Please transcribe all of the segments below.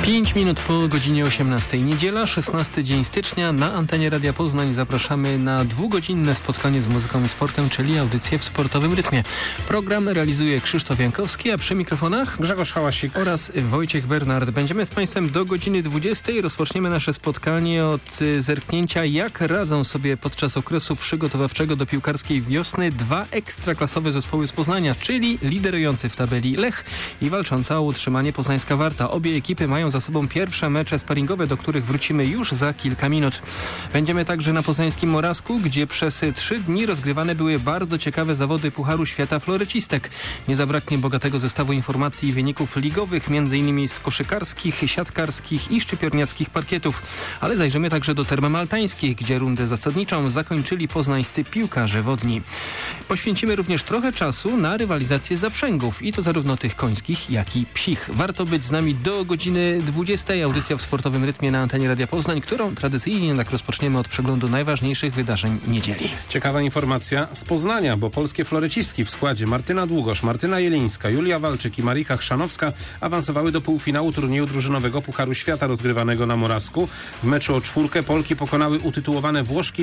5 minut po godzinie 18. Niedziela, 16 dzień stycznia. Na antenie Radia Poznań zapraszamy na dwugodzinne spotkanie z muzyką i sportem, czyli audycję w sportowym rytmie. Program realizuje Krzysztof Jankowski, a przy mikrofonach Grzegorz Hałasik oraz Wojciech Bernard. Będziemy z Państwem do godziny 20. Rozpoczniemy nasze spotkanie od zerknięcia, jak radzą sobie podczas okresu przygotowawczego do piłkarskiej wiosny dwa ekstraklasowe zespoły z Poznania, czyli liderujący w tabeli Lech i walcząca o utrzymanie poznańska Warta. Obie ekipy mają za sobą pierwsze mecze sparingowe, do których wrócimy już za kilka minut. Będziemy także na poznańskim Morawsku, gdzie przez 3 dni rozgrywane były bardzo ciekawe zawody Pucharu Świata florecistek. Nie zabraknie bogatego zestawu informacji i wyników ligowych, m.in. z koszykarskich, siatkarskich i szczypiorniackich parkietów. Ale zajrzymy także do Term Maltańskich, gdzie rundę zasadniczą zakończyli poznańscy piłkarze wodni. Poświęcimy również trochę czasu na rywalizację zaprzęgów, i to zarówno tych końskich, jak i psich. Warto być z nami do godziny 20. Audycja w sportowym rytmie na antenie Radia Poznań, którą tradycyjnie jednak rozpoczniemy od przeglądu najważniejszych wydarzeń niedzieli. Ciekawa informacja z Poznania, bo polskie florecistki w składzie Martyna Długosz, Martyna Jelińska, Julia Walczyk i Marika Chrzanowska awansowały do półfinału turnieju drużynowego Pucharu Świata rozgrywanego na Morawsku. W meczu o 4 Polki pokonały utytułowane Włoszki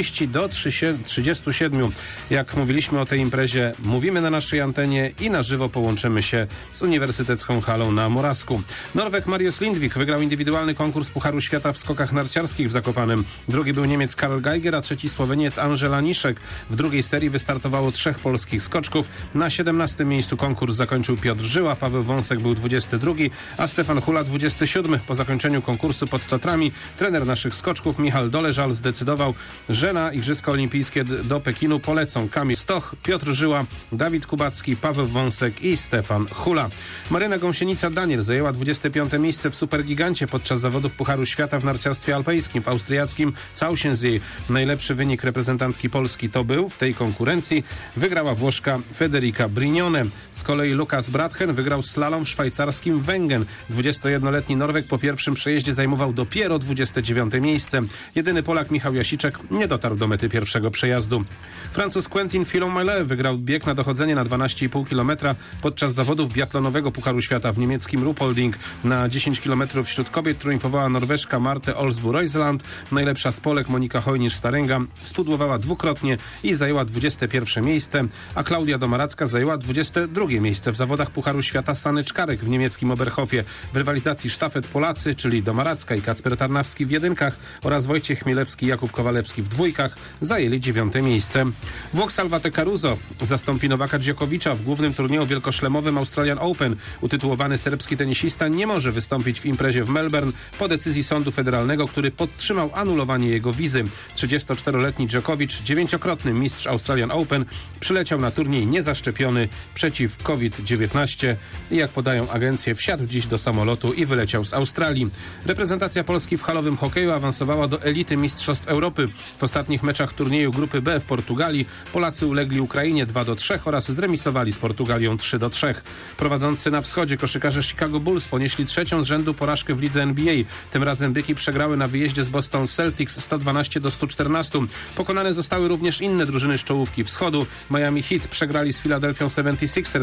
40-37. Jak mówiliśmy o tej imprezie, mówimy na naszej antenie i na żywo połączymy się z Uniwersytecką Halą na Morawsku. Norweg Mariusz Lindvik wygrał indywidualny konkurs Pucharu Świata w skokach narciarskich w Zakopanem. Drugi był Niemiec Karl Geiger, a trzeci Słoweniec Angela Niszek. W drugiej serii wystartowało 3 polskich skoczków. Na 17. miejscu konkurs zakończył Piotr Żyła, Paweł Wąsek był 22, a Stefan Hula 27. Po zakończeniu konkursu pod Tatrami trener naszych skoczków Michał Doleżal zdecydował, że na Igrzyska Olimpijskie do Pekinu polecą Kamil Stoch, Piotr Żyła, Dawid Kubacki, Paweł Wąsek i Stefan Hula. Maryna Gąsienica-Daniel zajęła 25. miejsce w Supergigancie podczas zawodów Pucharu Świata w narciarstwie alpejskim w austriackim Zauchensee. Najlepszy wynik reprezentantki Polski to był w tej konkurencji. Wygrała Włoszka Federica Brignone. Z kolei Lukas Brathen wygrał slalom w szwajcarskim Wengen. 21-letni Norweg po pierwszym przejeździe zajmował dopiero 29. miejsce. Jedyny Polak Michał Jasiczek nie dotarł do mety pierwszego przejazdu. Francuz Quentin Fillon-Maillet wygrał bieg na dochodzenie na 12,5 km podczas zawodów biatlonowego Pucharu Świata w niemieckim Ruppolding. Na 10 km wśród kobiet triumfowała Norweżka Marte Olsbu-Reuseland. Najlepsza z Polek Monika Hojnisz-Starenga spudłowała dwukrotnie i zajęła 21. miejsce, a Klaudia Domaracka zajęła 22. miejsce w zawodach Pucharu Świata Sanyczkarek w niemieckim Oberhofie. W rywalizacji sztafet Polacy, czyli Domaracka i Kacper Tarnawski w jedynkach oraz Wojciech Chmielewski i Jakub Kowalewski w dwójkach zajęli 9. miejsce. Włoch Salvatore Caruso zastąpi Nowaka Djokovicza w głównym turnieju wielkoszlemowym Australian Open. Utytułowany serbski tenisista nie może wystąpić w imprezie w Melbourne po decyzji sądu federalnego, który podtrzymał anulowanie jego wizy. 34-letni Djokovic, 9-krotny mistrz Australian Open, przyleciał na turniej niezaszczepiony przeciw COVID-19 i jak podają agencje, wsiadł dziś do samolotu i wyleciał z Australii. Reprezentacja Polski w halowym hokeju awansowała do elity Mistrzostw Europy. W ostatnich meczach turnieju grupy B w Portugalii Polacy ulegli Ukrainie 2-3 oraz zremisowali z Portugalią 3-3. Prowadzący na wschodzie koszykarze Chicago Bulls ponieśli 3. z rzędu porażkę w lidze NBA. Tym razem Byki przegrały na wyjeździe z Boston Celtics 112-114. Pokonane zostały również inne drużyny z czołówki wschodu. Miami Heat przegrali z Philadelphia 76ers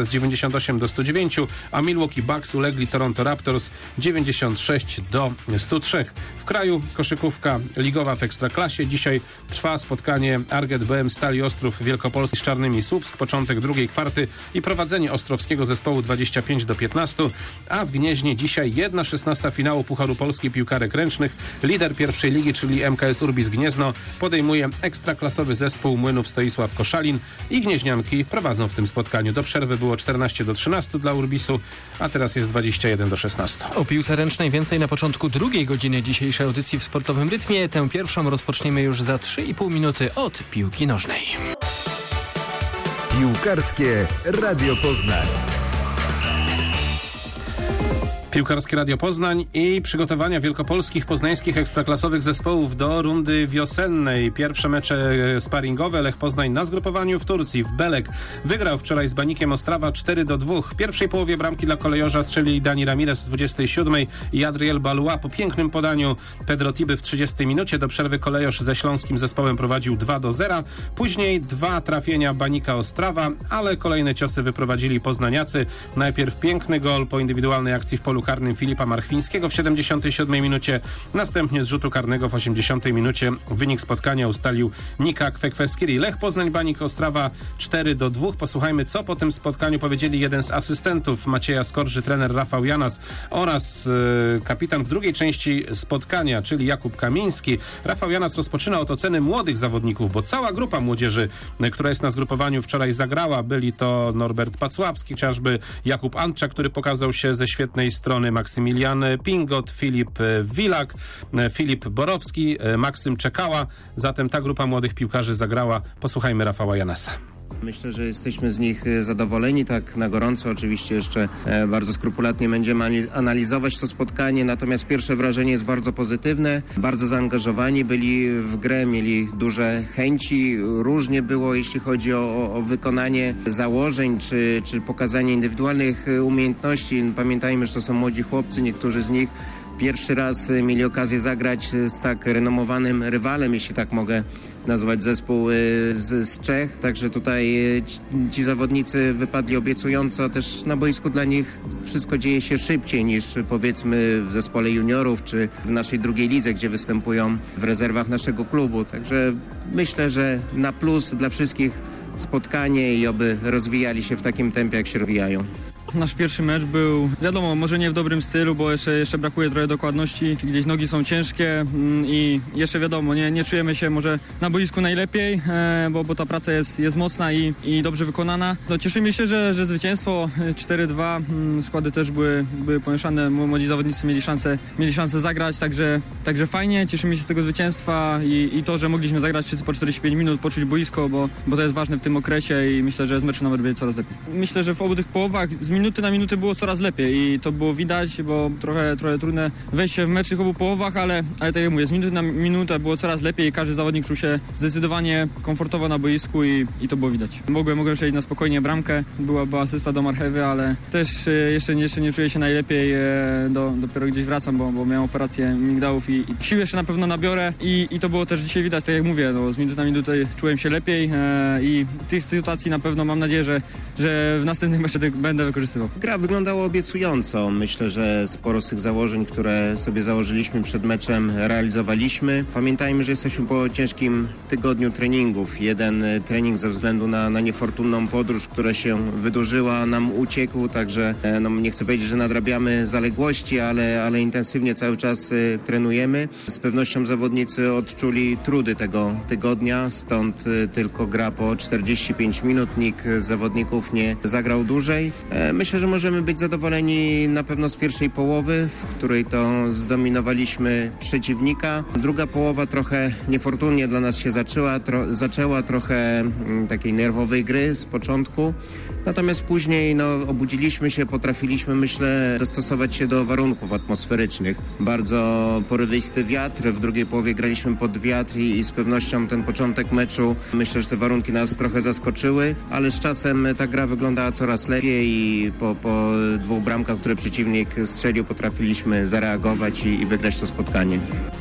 98-109, a Milwaukee Bucks ulegli Toronto Raptors 96-103. W kraju koszykówka ligowa w Ekstraklasie. Dzisiaj trwa spotkanie Arget BM Stali Ostrów Wielkopolski z Czarnymi Słupsk. Początek drugiej kwarty i prowadzenie ostrowskiego zespołu 25-15, a w Gnieźnie dzisiaj 1/16 finału Pucharu Polski piłkarek ręcznych. Lider pierwszej ligi, czyli MKS Urbis Gniezno, podejmuje ekstraklasowy zespół Młynów Stoisław Koszalin i gnieźnianki prowadzą w tym spotkaniu. Do przerwy było 14-13 dla Urbisu, a teraz jest 21-16. O piłce ręcznej więcej na początku drugiej godziny dzisiejszej audycji w sportowym rytmie. Tę pierwszą rozpoczniemy już za 3,5 minuty od piłki nożnej. Piłkarskie Radio Poznań. Piłkarskie Radio Poznań i przygotowania wielkopolskich, poznańskich ekstraklasowych zespołów do rundy wiosennej. Pierwsze mecze sparingowe. Lech Poznań na zgrupowaniu w Turcji, w Belek. Wygrał wczoraj z Banikiem Ostrawa 4-2. W pierwszej połowie bramki dla kolejorza strzelili Dani Ramirez w 27 i Adriel Balua po pięknym podaniu Pedro Tiby w 30 minucie. Do przerwy kolejorz ze śląskim zespołem prowadził 2-0. Później 2 trafienia Banika Ostrawa, ale kolejne ciosy wyprowadzili poznaniacy. Najpierw piękny gol po indywidualnej akcji w polu karnym Filipa Marchwińskiego w 77 minucie. Następnie z rzutu karnego w 80 minucie wynik spotkania ustalił Nika Kwekweskiri. Lech Poznań Banik Ostrawa 4-2. Posłuchajmy, co po tym spotkaniu powiedzieli jeden z asystentów Macieja Skorży, trener Rafał Janas oraz kapitan w drugiej części spotkania, czyli Jakub Kamiński. Rafał Janas rozpoczyna od oceny młodych zawodników, bo cała grupa młodzieży, która jest na zgrupowaniu, wczoraj zagrała. Byli to Norbert Pacławski, chociażby Jakub Antczak, który pokazał się ze świetnej strony, Maksymilian Pingot, Filip Wilak, Filip Borowski, Maksym Czekała. Zatem ta grupa młodych piłkarzy zagrała. Posłuchajmy Rafała Janasa. Myślę, że jesteśmy z nich zadowoleni, tak na gorąco. Oczywiście jeszcze bardzo skrupulatnie będziemy analizować to spotkanie, natomiast pierwsze wrażenie jest bardzo pozytywne. Bardzo zaangażowani byli w grę, mieli duże chęci. Różnie było, jeśli chodzi o wykonanie założeń czy pokazanie indywidualnych umiejętności. Pamiętajmy, że to są młodzi chłopcy, niektórzy z nich pierwszy raz mieli okazję zagrać z tak renomowanym rywalem, jeśli tak mogę nazwać zespół z Czech. Także tutaj ci zawodnicy wypadli obiecująco. Też na boisku dla nich wszystko dzieje się szybciej niż powiedzmy w zespole juniorów czy w naszej drugiej lidze, gdzie występują w rezerwach naszego klubu. Także myślę, że na plus dla wszystkich spotkanie i oby rozwijali się w takim tempie, jak się rozwijają. Nasz pierwszy mecz był, wiadomo, może nie w dobrym stylu, bo jeszcze brakuje trochę dokładności. Gdzieś nogi są ciężkie i jeszcze wiadomo, nie czujemy się może na boisku najlepiej, bo ta praca jest mocna i dobrze wykonana. No, cieszymy się, że zwycięstwo 4-2, składy też były pomieszane, młodzi zawodnicy mieli szansę zagrać, także fajnie, cieszymy się z tego zwycięstwa i to, że mogliśmy zagrać wszyscy po 45 minut, poczuć boisko, bo to jest ważne w tym okresie i myślę, że z meczu nawet będzie coraz lepiej. Myślę, że w obu tych połowach z minuty na minutę było coraz lepiej i to było widać, bo trochę trudne wejście w mecz w obu połowach, ale tak jak mówię, z minuty na minutę było coraz lepiej i każdy zawodnik czuł się zdecydowanie komfortowo na boisku i to było widać. Mogłem przejść na spokojnie bramkę, była asysta do Marchewy, ale też jeszcze nie czuję się najlepiej, dopiero gdzieś wracam, bo miałem operację migdałów i sił jeszcze na pewno nabiorę i to było też dzisiaj widać, tak jak mówię, z minuty na minutę czułem się lepiej i tych sytuacji na pewno mam nadzieję, że w następnym meczu będę wykorzystywał. Gra wyglądała obiecująco. Myślę, że sporo z tych założeń, które sobie założyliśmy przed meczem, realizowaliśmy. Pamiętajmy, że jesteśmy po ciężkim tygodniu treningów. Jeden trening ze względu na niefortunną podróż, która się wydłużyła, nam uciekł, także nie chcę powiedzieć, że nadrabiamy zaległości, ale intensywnie cały czas trenujemy. Z pewnością zawodnicy odczuli trudy tego tygodnia, stąd tylko gra po 45 minut. Nikt z zawodników nie zagrał dłużej. Myślę, że możemy być zadowoleni na pewno z pierwszej połowy, w której to zdominowaliśmy przeciwnika. Druga połowa trochę niefortunnie dla nas się zaczęła trochę takiej nerwowej gry z początku. Natomiast później obudziliśmy się, potrafiliśmy, myślę, dostosować się do warunków atmosferycznych. Bardzo porywisty wiatr, w drugiej połowie graliśmy pod wiatr i z pewnością ten początek meczu, myślę, że te warunki nas trochę zaskoczyły, ale z czasem ta gra wyglądała coraz lepiej i po dwóch bramkach, które przeciwnik strzelił, potrafiliśmy zareagować i wygrać to spotkanie.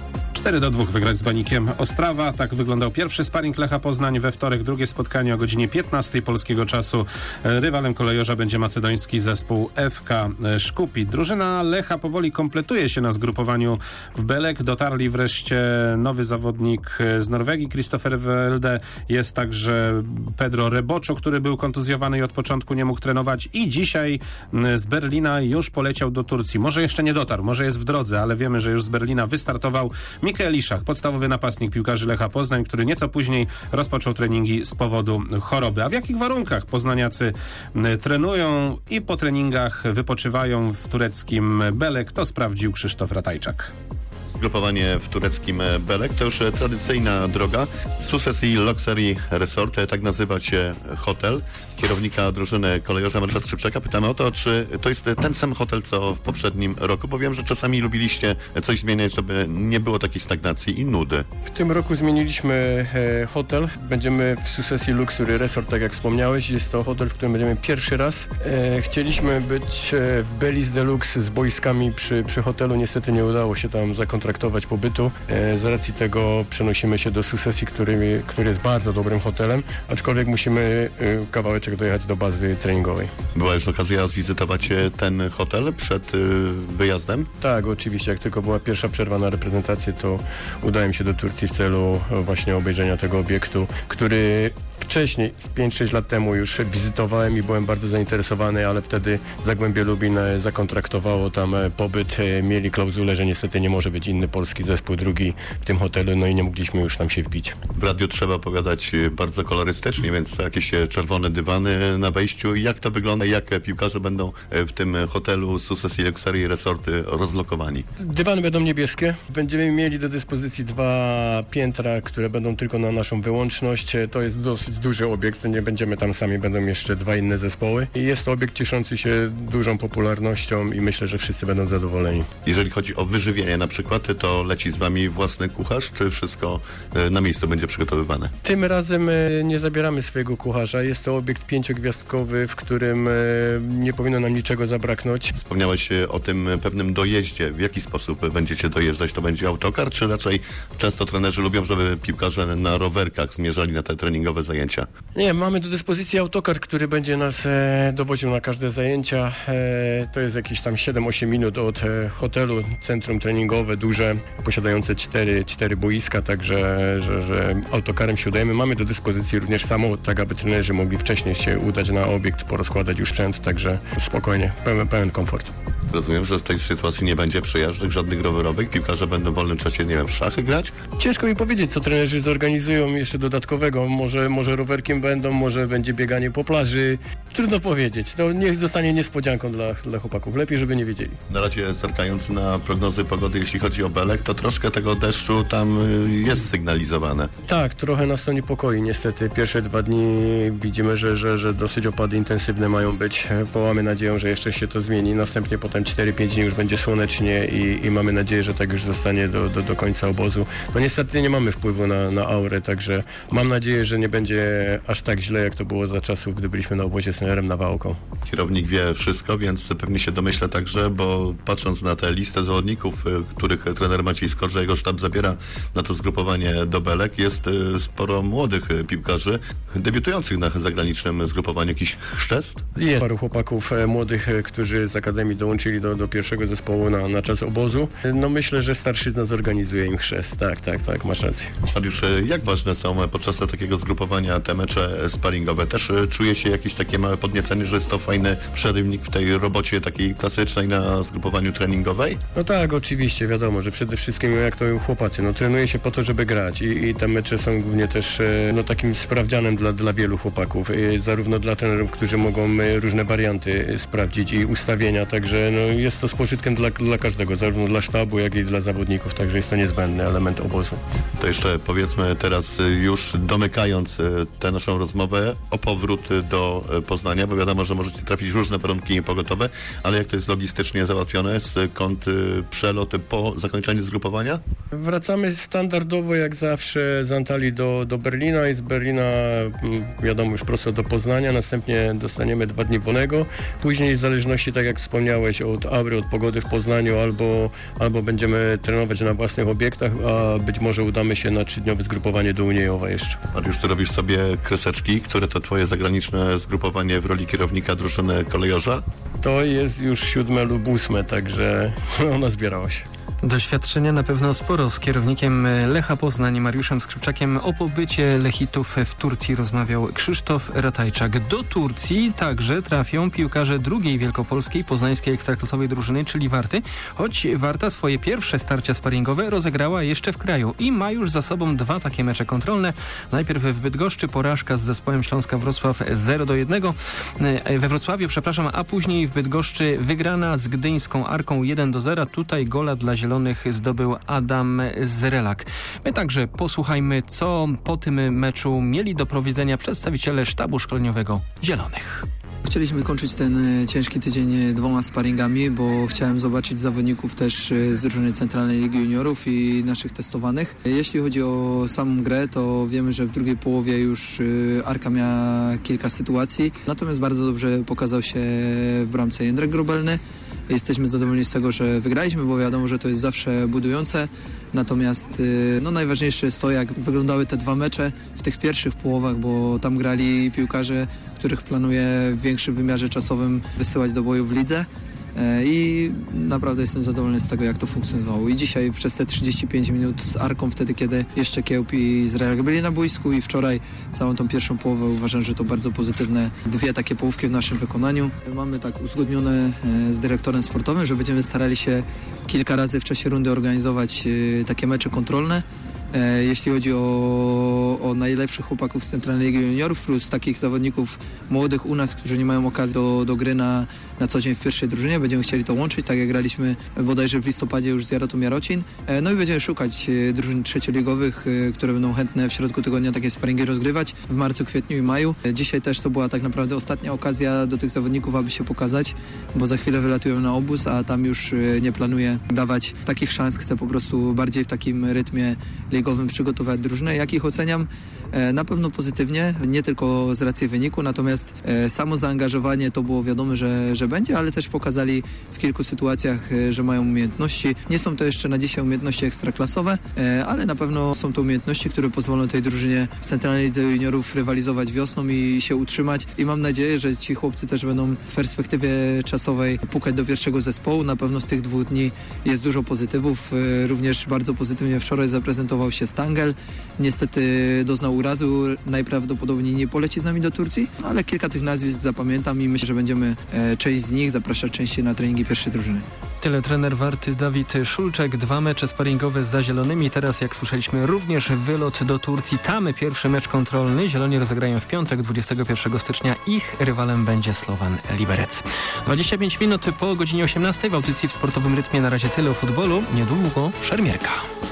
4-2 wygrać z Banikiem Ostrawa. Tak wyglądał pierwszy sparring Lecha Poznań. We wtorek drugie spotkanie o godzinie 15 polskiego czasu. Rywalem kolejorza będzie macedoński zespół FK Szkupit. Drużyna Lecha powoli kompletuje się na zgrupowaniu w Belek. Dotarli wreszcie nowy zawodnik z Norwegii, Christopher Welde. Jest także Pedro Reboczo, który był kontuzjowany i od początku nie mógł trenować. I dzisiaj z Berlina już poleciał do Turcji. Może jeszcze nie dotarł, może jest w drodze, ale wiemy, że już z Berlina wystartował Mikael Iszak, podstawowy napastnik piłkarzy Lecha Poznań, który nieco później rozpoczął treningi z powodu choroby. A w jakich warunkach poznaniacy trenują i po treningach wypoczywają w tureckim Belek, to sprawdził Krzysztof Ratajczak. Zgrupowanie w tureckim Belek to już tradycyjna droga. Successy Luxury Resort, tak nazywa się hotel kierownika drużyny kolejorza Mariusza Skrzypczaka. Pytamy o to, czy to jest ten sam hotel, co w poprzednim roku, bo wiem, że czasami lubiliście coś zmieniać, żeby nie było takiej stagnacji i nudy. W tym roku zmieniliśmy hotel. Będziemy w Successy Luxury Resort, tak jak wspomniałeś. Jest to hotel, w którym będziemy pierwszy raz. Chcieliśmy być w Belize Deluxe z boiskami przy hotelu. Niestety nie udało się tam zakontrolować zakontraktować pobytu. Z racji tego przenosimy się do Successi, który jest bardzo dobrym hotelem, aczkolwiek musimy kawałeczek dojechać do bazy treningowej. Była już okazja zwizytować ten hotel przed wyjazdem? Tak, oczywiście. Jak tylko była pierwsza przerwa na reprezentację, to udałem się do Turcji w celu właśnie obejrzenia tego obiektu, który wcześniej, z 5-6 lat temu już wizytowałem i byłem bardzo zainteresowany, ale wtedy Zagłębie Lubin zakontraktowało tam pobyt. Mieli klauzulę, że niestety nie może być inny polski zespół drugi w tym hotelu, no i nie mogliśmy już tam się wbić. W radiu trzeba opowiadać bardzo kolorystycznie, więc jakieś czerwone dywany na wejściu. Jak to wygląda? Jak piłkarze będą w tym hotelu Successi Luxury Resorty rozlokowani? Dywany będą niebieskie. Będziemy mieli do dyspozycji 2 piętra, które będą tylko na naszą wyłączność. To jest dosyć duży obiekt, nie będziemy tam sami, będą jeszcze 2 inne zespoły. I jest to obiekt cieszący się dużą popularnością i myślę, że wszyscy będą zadowoleni. Jeżeli chodzi o wyżywienie na przykład, to leci z wami własny kucharz, czy wszystko na miejscu będzie przygotowywane? Tym razem nie zabieramy swojego kucharza. Jest to obiekt 5-gwiazdkowy, w którym nie powinno nam niczego zabraknąć. Wspomniałeś o tym pewnym dojeździe. W jaki sposób będziecie dojeżdżać? To będzie autokar, czy raczej często trenerzy lubią, żeby piłkarze na rowerkach zmierzali na te treningowe zajęcia? Nie, mamy do dyspozycji autokar, który będzie nas dowoził na każde zajęcia. To jest jakieś tam 7-8 minut od hotelu, centrum treningowe, duże, posiadające 4 boiska, także że autokarem się udajemy. Mamy do dyspozycji również samochód, tak aby trenerzy mogli wcześniej się udać na obiekt, porozkładać już sprzęt, także spokojnie, pełen komfort. Rozumiem, że w tej sytuacji nie będzie przejażdżek, żadnych rowerowych. Piłkarze będą w wolnym czasie, nie wiem, w szachy grać? Ciężko mi powiedzieć, co trenerzy zorganizują jeszcze dodatkowego. Może rowerkiem będą, może będzie bieganie po plaży. Trudno powiedzieć. No, niech zostanie niespodzianką dla chłopaków. Lepiej, żeby nie wiedzieli. Na razie zerkając na prognozy pogody, jeśli chodzi o Belek, to troszkę tego deszczu tam jest sygnalizowane. Tak, trochę nas to niepokoi. Niestety pierwsze 2 dni widzimy, że dosyć opady intensywne mają być. Mamy nadzieję, że jeszcze się to zmieni. Następnie potem 4-5 dni już będzie słonecznie i mamy nadzieję, że tak już zostanie do końca obozu. No niestety nie mamy wpływu na aurę, także mam nadzieję, że nie będzie aż tak źle, jak to było za czasów, gdy byliśmy na obozie z trenerem Nawałką. Kierownik wie wszystko, więc pewnie się domyśla także, bo patrząc na tę listę zawodników, których trener Maciej Skorża, jego sztab zabiera na to zgrupowanie do Belek, jest sporo młodych piłkarzy debiutujących na zagranicznym zgrupowaniu. Jakiś chrzest? Jest paru chłopaków młodych, którzy z Akademii dołączyli do pierwszego zespołu na czas obozu. No myślę, że starszyzna zorganizuje im chrzest. Tak, masz rację. Mariusz, jak ważne są podczas takiego zgrupowania te mecze sparingowe? Też czuje się jakieś takie małe podniecenie, że jest to fajny przerywnik w tej robocie takiej klasycznej na zgrupowaniu treningowej? No tak, oczywiście, wiadomo, że przede wszystkim jak to chłopacy, no trenuje się po to, żeby grać i te mecze są głównie też takim sprawdzianem dla wielu chłopaków, zarówno dla trenerów, którzy mogą różne warianty sprawdzić i ustawienia, także jest to z pożytkiem dla każdego, zarówno dla sztabu, jak i dla zawodników, także jest to niezbędny element obozu. To jeszcze powiedzmy teraz już domykając tę naszą rozmowę o powrót do Poznania, bo wiadomo, że możecie trafić w różne warunki pogotowe, ale jak to jest logistycznie załatwione? Skąd przelot po zakończeniu zgrupowania? Wracamy standardowo jak zawsze z Antalii do Berlina i z Berlina wiadomo już prosto do Poznania, następnie dostaniemy 2 dni wolnego, później w zależności, tak jak wspomniałeś, od aury, od pogody w Poznaniu albo będziemy trenować na własnych obiektach, a być może udamy się na 3-dniowe zgrupowanie do Uniejowa jeszcze. Mariusz, ty robisz sobie kreseczki, które to twoje zagraniczne zgrupowanie w roli kierownika drużyny kolejorza? To jest już 7 lub 8, także ona zbierała się. Doświadczenia na pewno sporo. Z kierownikiem Lecha Poznań Mariuszem Skrzypczakiem o pobycie Lechitów w Turcji rozmawiał Krzysztof Ratajczak. Do Turcji także trafią piłkarze drugiej wielkopolskiej poznańskiej ekstraklasowej drużyny, czyli Warty, choć Warta swoje pierwsze starcia sparingowe rozegrała jeszcze w kraju i ma już za sobą 2 takie mecze kontrolne. Najpierw w Bydgoszczy porażka z zespołem Śląska Wrocław 0-1 we Wrocławiu, a później w Bydgoszczy wygrana z gdyńską Arką 1-0. Tutaj gola dla Zielonych zdobył Adam Zrelak. My także posłuchajmy, co po tym meczu mieli do powiedzenia przedstawiciele sztabu szkoleniowego Zielonych. Chcieliśmy kończyć ten ciężki tydzień 2 sparingami, bo chciałem zobaczyć zawodników też z drużyny Centralnej Ligi Juniorów i naszych testowanych. Jeśli chodzi o samą grę, to wiemy, że w drugiej połowie już Arka miała kilka sytuacji, natomiast bardzo dobrze pokazał się w bramce Jędrek Grobelny. Jesteśmy zadowoleni z tego, że wygraliśmy, bo wiadomo, że to jest zawsze budujące. Natomiast najważniejsze jest to, jak wyglądały te 2 mecze w tych pierwszych połowach, bo tam grali piłkarze, których planuję w większym wymiarze czasowym wysyłać do boju w lidze. I naprawdę jestem zadowolony z tego, jak to funkcjonowało. I dzisiaj przez te 35 minut z Arką, wtedy kiedy jeszcze Kiełb i Izrael byli na boisku, i wczoraj całą tą pierwszą połowę, uważam, że to bardzo pozytywne 2 takie połówki w naszym wykonaniu. Mamy tak uzgodnione z dyrektorem sportowym, że będziemy starali się kilka razy w czasie rundy organizować takie mecze kontrolne. Jeśli chodzi o najlepszych chłopaków z Centralnej Ligi Juniorów, plus takich zawodników młodych u nas, którzy nie mają okazji do gry na co dzień w pierwszej drużynie, będziemy chcieli to łączyć, tak jak graliśmy bodajże w listopadzie już z Jarotum Jarocin. No i będziemy szukać drużyn trzecioligowych, które będą chętne w środku tygodnia takie sparingi rozgrywać w marcu, kwietniu i maju. Dzisiaj też to była tak naprawdę ostatnia okazja do tych zawodników, aby się pokazać, bo za chwilę wylatują na obóz, a tam już nie planuję dawać takich szans. Chcę po prostu bardziej w takim rytmie ligowym przygotować drużynę. Jak ich oceniam? Na pewno pozytywnie, nie tylko z racji wyniku, natomiast samo zaangażowanie to było wiadomo, że będzie, ale też pokazali w kilku sytuacjach, że mają umiejętności. Nie są to jeszcze na dzisiaj umiejętności ekstraklasowe, ale na pewno są to umiejętności, które pozwolą tej drużynie w Centralnej Lidze Juniorów rywalizować wiosną i się utrzymać. I mam nadzieję, że ci chłopcy też będą w perspektywie czasowej pukać do pierwszego zespołu. Na pewno z tych 2 dni jest dużo pozytywów. Również bardzo pozytywnie wczoraj zaprezentował się Stangel. Niestety doznał urazu, najprawdopodobniej nie poleci z nami do Turcji, ale kilka tych nazwisk zapamiętam i myślę, że będziemy część z nich zapraszać częściej na treningi pierwszej drużyny. Tyle trener Warty Dawid Szulczek. 2 mecze sparingowe za Zielonymi. Teraz, jak słyszeliśmy, również wylot do Turcji. Tam pierwszy mecz kontrolny. Zieloni rozegrają w piątek, 21 stycznia. Ich rywalem będzie Slovan Liberec. 25 minut po godzinie 18 w audycji w sportowym rytmie. Na razie tyle o futbolu. Niedługo szermierka.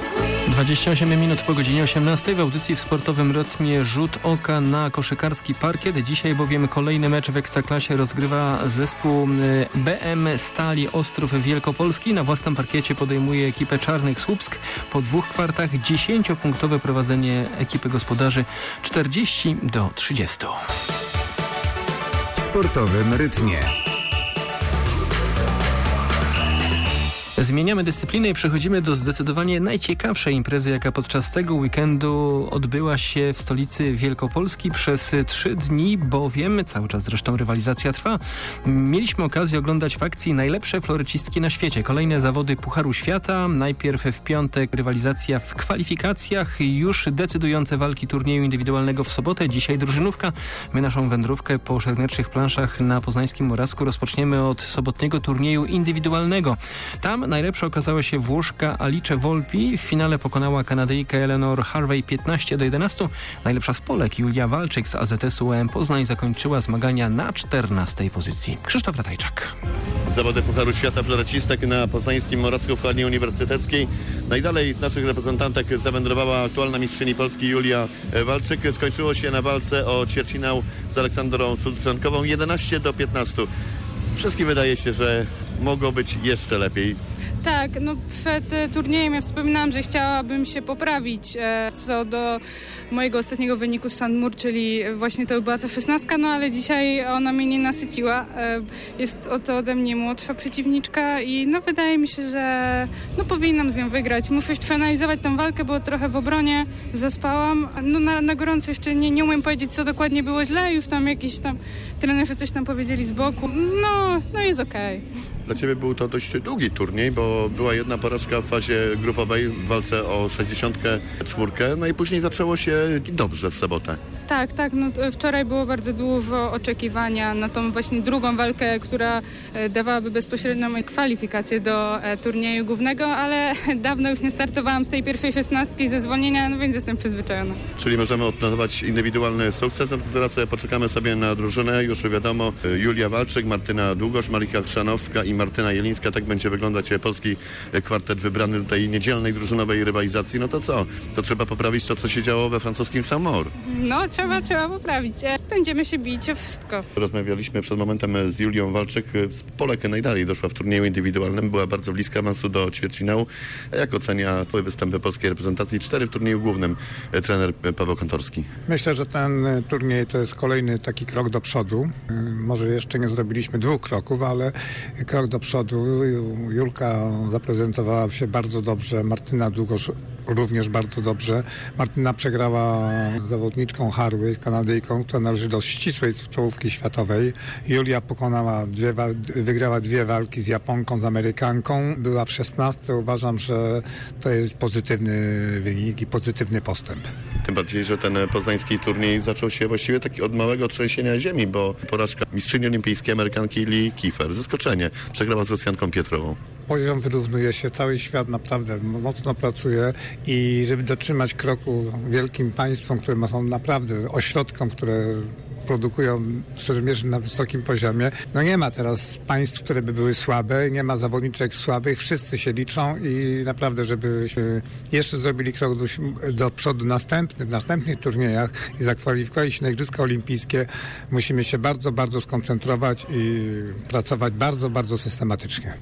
28 minut po godzinie 18 w audycji w sportowym rytmie rzut oka na koszykarski parkiet. Dzisiaj bowiem kolejny mecz w Ekstraklasie rozgrywa zespół BM Stali Ostrów Wielkopolski. Na własnym parkiecie podejmuje ekipę Czarnych Słupsk. Po 2 kwartach 10-punktowe prowadzenie ekipy gospodarzy 40-30. W sportowym rytmie. Zmieniamy dyscyplinę i przechodzimy do zdecydowanie najciekawszej imprezy, jaka podczas tego weekendu odbyła się w stolicy Wielkopolski przez 3 dni, bowiem cały czas zresztą rywalizacja trwa. Mieliśmy okazję oglądać w akcji najlepsze florecistki na świecie. Kolejne zawody Pucharu Świata. Najpierw w piątek rywalizacja w kwalifikacjach, już decydujące walki turnieju indywidualnego w sobotę. Dzisiaj drużynówka. My naszą wędrówkę po szermierczych planszach na poznańskim Morawsku rozpoczniemy od sobotniego turnieju indywidualnego. Tam najlepsza okazała się Włoszka Alice Volpi. W finale pokonała Kanadyjkę Eleanor Harvey 15-11. Najlepsza z Polek Julia Walczyk z AZS-u UEM Poznań zakończyła zmagania na 14. pozycji. Krzysztof Ratajczak. Zawody Pucharu Świata florecistek na poznańskim Morawsku w hali uniwersyteckiej. Najdalej z naszych reprezentantek zawędrowała aktualna mistrzyni Polski Julia Walczyk. Skończyło się na walce o ćwierćfinał z Aleksandrą Sulczankową 11-15. Wszystkim wydaje się, że mogło być jeszcze lepiej. Tak, przed turniejem ja wspominałam, że chciałabym się poprawić co do mojego ostatniego wyniku z Sandmur, czyli właśnie to była ta 16, ale dzisiaj ona mnie nie nasyciła. Jest ode mnie młodsza przeciwniczka i wydaje mi się, że powinnam z nią wygrać. Muszę jeszcze przeanalizować tę walkę, bo trochę w obronie zaspałam. Na gorąco jeszcze nie umiem powiedzieć, co dokładnie było źle. Już tam jakiś trenerzy coś tam powiedzieli z boku. Jest okej. Dla Ciebie był to dość długi turniej, bo była jedna porażka w fazie grupowej w walce o 64, i później zaczęło się dobrze w sobotę. Tak. Wczoraj było bardzo dużo oczekiwania na tą właśnie drugą walkę, która dawałaby bezpośrednią kwalifikację do turnieju głównego, ale dawno już nie startowałam z tej pierwszej 16 ze zwolnienia, więc jestem przyzwyczajona. Czyli możemy odnotować indywidualny sukces. Teraz poczekamy sobie na drużynę. Już wiadomo, Julia Walczyk, Martyna Długosz, Marika Chrzanowska i Martyna Jelińska. Tak będzie wyglądać polski kwartet wybrany do tej niedzielnej drużynowej rywalizacji. To co? To trzeba poprawić to, co się działo we francuskim Saint-Maur. trzeba poprawić. Będziemy się bić o wszystko. Rozmawialiśmy przed momentem z Julią Walczyk. Z Polek najdalej doszła w turnieju indywidualnym. Była bardzo bliska awansu do ćwierćfinału. Jak ocenia swoje występy polskiej reprezentacji? 4 w turnieju głównym trener Paweł Kantorski. Myślę, że ten turniej to jest kolejny taki krok do przodu. Może jeszcze nie zrobiliśmy 2 kroków, ale krok do przodu. Julka zaprezentowała się bardzo dobrze. Martyna Długosz również bardzo dobrze. Martyna przegrała zawodniczką Harły, Kanadyjką, która należy do ścisłej czołówki światowej. Julia wygrała 2 walki z Japonką, z Amerykanką. Była w 16. Uważam, że to jest pozytywny wynik i pozytywny postęp. Tym bardziej, że ten poznański turniej zaczął się właściwie taki od małego trzęsienia ziemi, bo porażka mistrzyni olimpijskiej Amerykanki Lee Kiefer. Zaskoczenie. Przegrała z Rosjanką Pietrową. Poziom wyrównuje się, cały świat naprawdę mocno pracuje i żeby dotrzymać kroku wielkim państwom, które są naprawdę ośrodkom, które produkują szermierzy na wysokim poziomie. No nie ma teraz państw, które by były słabe, nie ma zawodniczek słabych, wszyscy się liczą i naprawdę, żebyśmy jeszcze zrobili krok do przodu w następnych turniejach i zakwalifikowali się na Igrzyska Olimpijskie, musimy się bardzo, bardzo skoncentrować i pracować bardzo, bardzo systematycznie.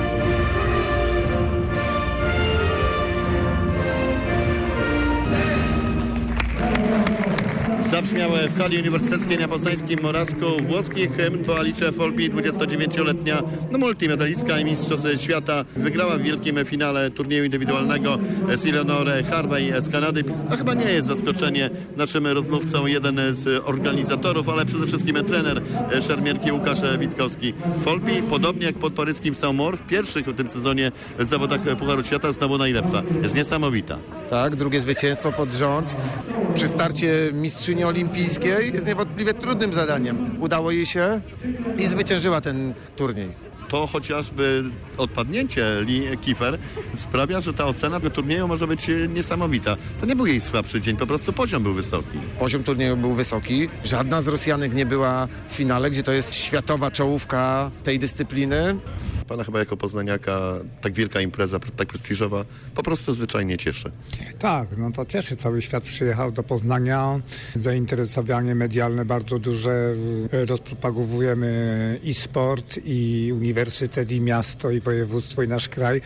Zabrzmiał w hali uniwersyteckiej na poznańskim Morawsku włoski hymn, bo Alice Folpi, 29-letnia multimedalistka i mistrz świata, wygrała w wielkim finale turnieju indywidualnego z Eleanor Harvey z Kanady. To chyba nie jest zaskoczenie. Naszym rozmówcą jeden z organizatorów, ale przede wszystkim trener szermierki Łukasz Witkowski. Folpi, podobnie jak pod paryskim Saumur, w pierwszych w tym sezonie w zawodach Pucharu Świata znowu najlepsza. Jest niesamowita. Tak, drugie zwycięstwo pod rząd. Przy starcie mistrzyni olimpijskiej jest niewątpliwie trudnym zadaniem. Udało jej się i zwyciężyła ten turniej. To chociażby odpadnięcie Lee Kiefer sprawia, że ta ocena do turnieju może być niesamowita. To nie był jej słabszy dzień, po prostu poziom był wysoki. Poziom turnieju był wysoki. Żadna z Rosjanek nie była w finale, gdzie to jest światowa czołówka tej dyscypliny. Pana chyba jako poznaniaka tak wielka impreza, tak prestiżowa, po prostu zwyczajnie cieszy. Tak, no to cieszy. Cały świat przyjechał do Poznania. Zainteresowanie medialne bardzo duże. Rozpropagowujemy i sport, i uniwersytet, i miasto, i województwo, i nasz kraj.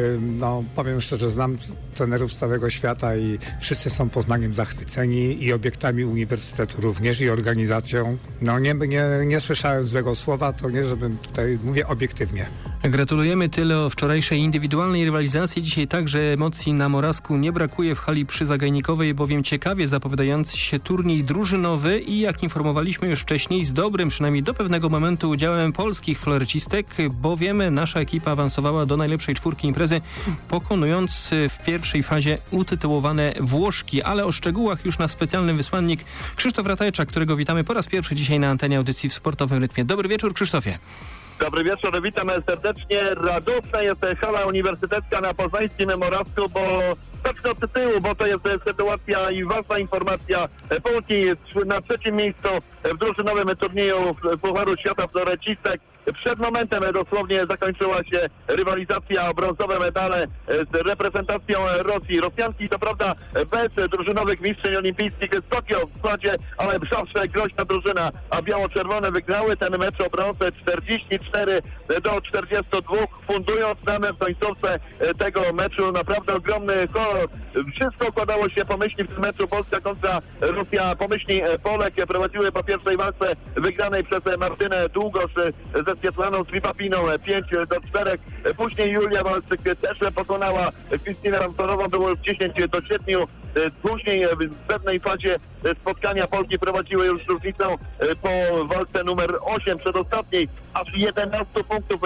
No powiem szczerze, znam trenerów z całego świata i wszyscy są Poznaniem zachwyceni i obiektami uniwersytetu również, i organizacją. No nie słyszałem złego słowa, to nie, żebym tutaj mówię obiektywnie. Gratulujemy tyle o wczorajszej indywidualnej rywalizacji. Dzisiaj także emocji na Morawsku nie brakuje w hali przyzagajnikowej, bowiem ciekawie zapowiadający się turniej drużynowy i jak informowaliśmy już wcześniej, z dobrym przynajmniej do pewnego momentu udziałem polskich florecistek, bowiem nasza ekipa awansowała do najlepszej 4 imprezy, pokonując w pierwszej fazie utytułowane Włoszki, ale o szczegółach już nasz specjalny wysłannik Krzysztof Ratajczak, którego witamy po raz pierwszy dzisiaj na antenie audycji w Sportowym Rytmie. Dobry wieczór, Krzysztofie. Dobry wieczór, witam serdecznie. Radosna jest hala uniwersytecka na poznańskim Morawsku, bo zacznę od tytułu, bo to jest sytuacja i ważna informacja. Polki na 3. miejscu w drużynowym turnieju Pucharu Świata florecistek. Przed momentem dosłownie zakończyła się rywalizacja o brązowe medale z reprezentacją Rosji. Rosjanki to prawda bez drużynowych mistrzyń olimpijskich z Tokio w składzie, ale zawsze groźna drużyna, a biało-czerwone wygrały ten mecz o brązę 44-42, fundując nam w końcówce tego meczu naprawdę ogromny kolor. Wszystko układało się pomyślnie w tym meczu. Polska kontra Rosja, pomyślni Polek prowadziły po pierwszej walce wygranej przez Martynę Długosz ze Swietlaną Tripapiną 5-4. Później Julia Walczyk też pokonała Krystynę Ramsonową, było 10-7. Później w pewnej fazie spotkania Polki prowadziły już różnicą po walce numer 8 przedostatniej, aż 11 punktów,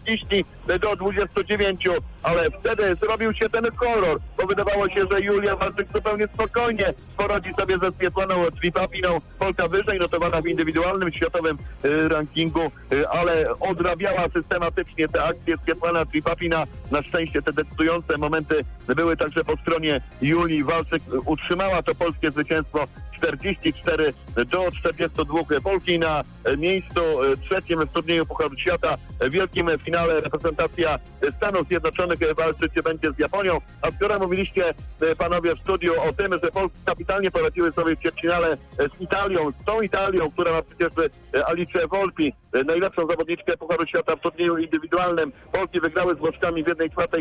40-29, ale wtedy zrobił się ten kolor, bo wydawało się, że Julia Walczyk zupełnie spokojnie poradzi sobie ze Swietlaną Tripapiną. Polka wyżej notowana w indywidualnym światowym rankingu, ale odrabiała systematycznie te akcje Swietlana Tripapina. Na szczęście te decydujące momenty były także po stronie Julii Walczyk. Utrzymała to polskie zwycięstwo 44-42. Polki na miejscu trzecim w turnieju Pucharu Świata. W wielkim finale reprezentacja Stanów Zjednoczonych walczyć będzie z Japonią. A wczoraj mówiliście panowie w studiu o tym, że Polski kapitalnie poradziły sobie w ćwierćfinale z Italią, z tą Italią, która ma przecież Alice Volpi, najlepszą zawodniczkę Pucharu Świata w turnieju indywidualnym. Polki wygrały z Włoszkami w 1/4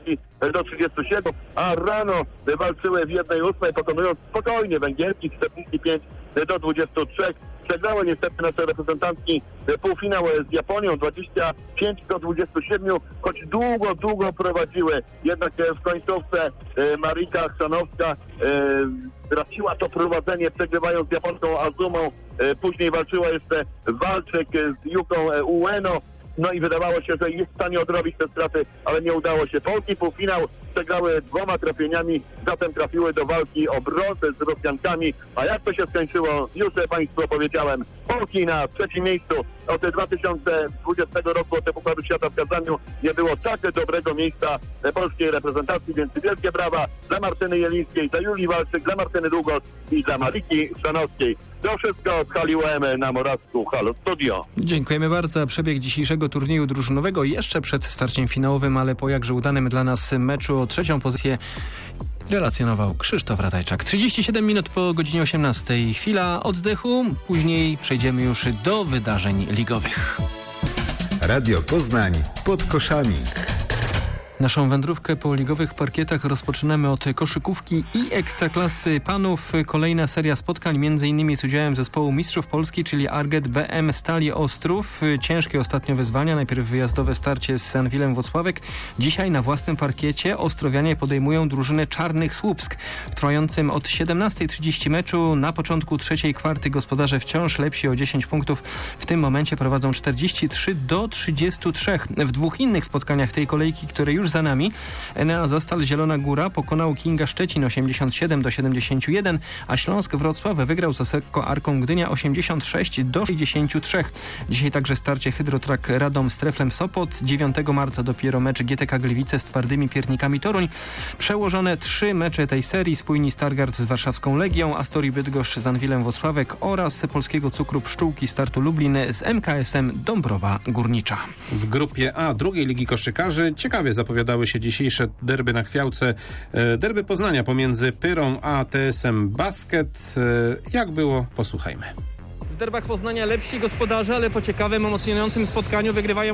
40-37, a rano walczyły w 1/8, pokonując spokojnie Węgierki 45-23. Przegrały niestety nasze reprezentantki półfinał z Japonią 25-27, choć długo prowadziły. Jednak w końcówce Marika Chrzanowska traciła to prowadzenie, przegrywając z Japonką Azumą. Później walczyła jeszcze Walczyk z Yuką Ueno. No i wydawało się, że jest w stanie odrobić te straty, ale nie udało się. Polki półfinał przegrały 2 trafieniami, zatem trafiły do walki o brąz z Rosjankami. A jak to się skończyło, już Państwu powiedziałem. Polki na trzecim miejscu. Od 2020 roku, od Pucharu Świata w Kazaniu, nie było tak dobrego miejsca polskiej reprezentacji, więc wielkie brawa dla Martyny Jelińskiej, dla Julii Walczyk, dla Martyny Długos i dla Mariki Chrzanowskiej. To wszystko z hali UEM na Morawsku. Halo Studio. Dziękujemy bardzo. Przebieg dzisiejszego turnieju drużynowego jeszcze przed starciem finałowym, ale po jakże udanym dla nas meczu o trzecią pozycję relacjonował Krzysztof Ratajczak. 37 minut po godzinie 18. Chwila oddechu, później przejdziemy już do wydarzeń ligowych. Radio Poznań pod koszami. Naszą wędrówkę po ligowych parkietach rozpoczynamy od koszykówki i ekstraklasy panów. Kolejna seria spotkań, m.in. z udziałem zespołu mistrzów Polski, czyli Arget BM Stali Ostrów. Ciężkie ostatnio wyzwania. Najpierw wyjazdowe starcie z Sanwilem Włocławek. Dzisiaj na własnym parkiecie ostrowianie podejmują drużynę Czarnych Słupsk. W trwającym od 17:30 meczu na początku trzeciej kwarty gospodarze wciąż lepsi o 10 punktów. W tym momencie prowadzą 43-33. W dwóch innych spotkaniach tej kolejki, które już za nami, Enea Zastal Zielona Góra pokonał Kinga Szczecin 87-71, a Śląsk Wrocław wygrał z Asseco Arką Gdynia 86-63. Dzisiaj także starcie Hydrotrak Radom z Treflem Sopot. 9 marca dopiero mecz GTK Gliwice z Twardymi Piernikami Toruń. Przełożone 3 mecze tej serii: Spójni Stargard z Warszawską Legią, Astorii Bydgoszcz z Anwilem Włocławek oraz Polskiego Cukru Pszczółki Startu Lublin z MKS-em Dąbrowa Górnicza. W grupie A drugiej ligi koszykarzy ciekawie zapowiadały się dzisiejsze derby na Chwiałce. Derby Poznania pomiędzy Pyrą a TS-em Basket. Jak było? Posłuchajmy. W derbach Poznania lepsi gospodarze, ale po ciekawym, emocjonującym spotkaniu wygrywają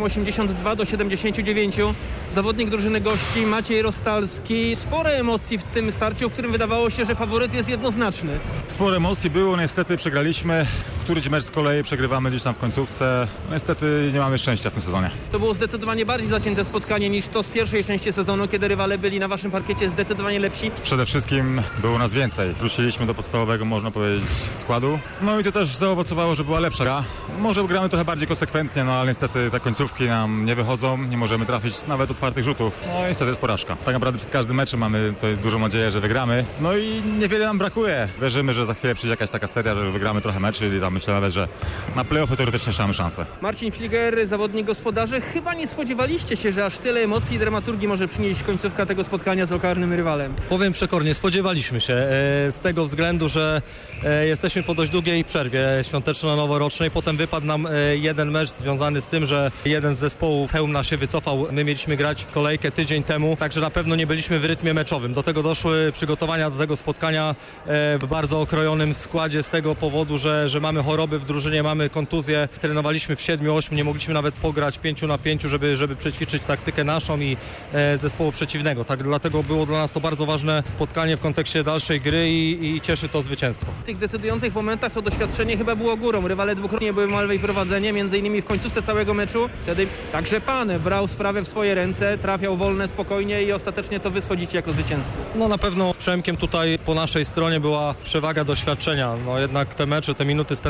82-79. Zawodnik drużyny gości Maciej Rostalski. Spore emocji w tym starciu, w którym wydawało się, że faworyt jest jednoznaczny. Sporo emocji było, niestety przegraliśmy. Któryś mecz z kolei przegrywamy gdzieś tam w końcówce. Niestety nie mamy szczęścia w tym sezonie. To było zdecydowanie bardziej zacięte spotkanie niż to z pierwszej części sezonu, kiedy rywale byli na waszym parkiecie zdecydowanie lepsi. Przede wszystkim było nas więcej. Wróciliśmy do podstawowego, można powiedzieć, składu. No i to też zaowocowało, że była lepsza gra. Może gramy trochę bardziej konsekwentnie, no ale niestety te końcówki nam nie wychodzą. Nie możemy trafić nawet otwartych rzutów. No i niestety jest porażka. Tak naprawdę przed każdym meczem mamy tutaj dużą nadzieję, że wygramy. No i niewiele nam brakuje. Wierzymy, że za chwilę przyjdzie jakaś taka seria, że wygramy trochę meczy i tam myślę nawet, że na play-offy teoretycznie mamy szansę. Marcin Fliger, zawodnik gospodarzy. Chyba nie spodziewaliście się, że aż tyle emocji i dramaturgii może przynieść końcówka tego spotkania z lokalnym rywalem. Powiem przekornie, spodziewaliśmy się z tego względu, że jesteśmy po dość długiej przerwie świąteczno-noworocznej. Potem wypadł nam jeden mecz związany z tym, że jeden z zespołów Chełm nas się wycofał. My mieliśmy grać kolejkę tydzień temu, także na pewno nie byliśmy w rytmie meczowym. Do tego doszły przygotowania do tego spotkania w bardzo okrojonym składzie z tego powodu, że mamy choroby w drużynie, mamy kontuzję. Trenowaliśmy w 7-8, nie mogliśmy nawet pograć 5 na 5, żeby przećwiczyć taktykę naszą i zespołu przeciwnego. Tak, dlatego było dla nas to bardzo ważne spotkanie w kontekście dalszej gry i cieszy to zwycięstwo. W tych decydujących momentach to doświadczenie chyba było górą. Rywale dwukrotnie były malwej prowadzenie, między innymi w końcówce całego meczu. Wtedy także pan brał sprawę w swoje ręce, trafiał wolne, spokojnie i ostatecznie to wy schodzicie jako zwycięzcy. No na pewno z Przemkiem tutaj po naszej stronie była przewaga doświadczenia. No jednak te mecze, te minuty spędzone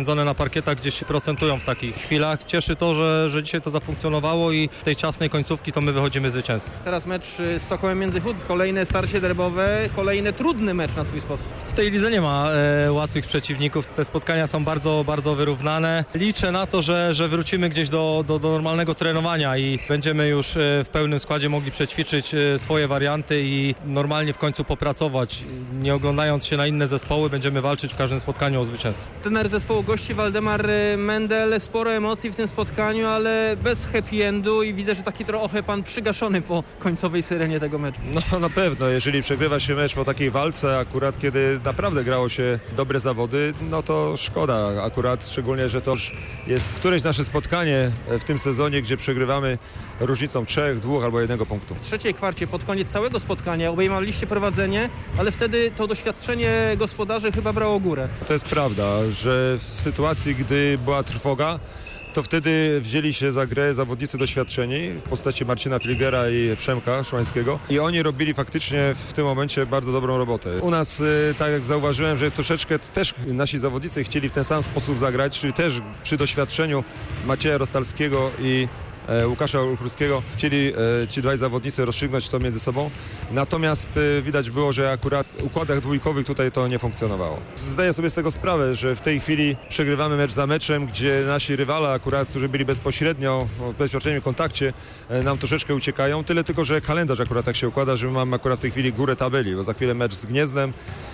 spędzone na parkietach gdzieś procentują w takich chwilach. Cieszy to, że dzisiaj to zafunkcjonowało i w tej ciasnej końcówki to my wychodzimy zwycięzcy. Teraz mecz z Sokołem Międzychód, kolejne starcie derbowe, kolejny trudny mecz na swój sposób. W tej lidze nie ma łatwych przeciwników. Te spotkania są bardzo, bardzo wyrównane. Liczę na to, że wrócimy gdzieś do normalnego trenowania i będziemy już w pełnym składzie mogli przećwiczyć swoje warianty i normalnie w końcu popracować. Nie oglądając się na inne zespoły, będziemy walczyć w każdym spotkaniu o zwycięstwo. Trener zespołu gości Waldemar Mendel, sporo emocji w tym spotkaniu, ale bez happy endu i widzę, że taki trochę pan przygaszony po końcowej syrenie tego meczu. No na pewno, jeżeli przegrywa się mecz po takiej walce, akurat kiedy naprawdę grało się dobre zawody, no to szkoda akurat, szczególnie, że to jest któreś nasze spotkanie w tym sezonie, gdzie przegrywamy różnicą 3, 2 albo 1 punktu. W trzeciej kwarcie, pod koniec całego spotkania obejmowaliście prowadzenie, ale wtedy to doświadczenie gospodarzy chyba brało górę. To jest prawda, że w sytuacji, gdy była trwoga, to wtedy wzięli się za grę zawodnicy doświadczeni w postaci Marcina Fligera i Przemka Szłańskiego i oni robili faktycznie w tym momencie bardzo dobrą robotę. U nas, tak jak zauważyłem, że troszeczkę też nasi zawodnicy chcieli w ten sam sposób zagrać, czyli też przy doświadczeniu Macieja Rostalskiego i Łukasza Olchurskiego chcieli ci dwaj zawodnicy rozstrzygnąć to między sobą. Natomiast widać było, że akurat w układach dwójkowych tutaj to nie funkcjonowało. Zdaję sobie z tego sprawę, że w tej chwili przegrywamy mecz za meczem, gdzie nasi rywale akurat, którzy byli bezpośrednio w bezpośrednim kontakcie, nam troszeczkę uciekają. Tyle tylko, że kalendarz akurat tak się układa, że mamy akurat w tej chwili górę tabeli, bo za chwilę mecz z Gniezdnem,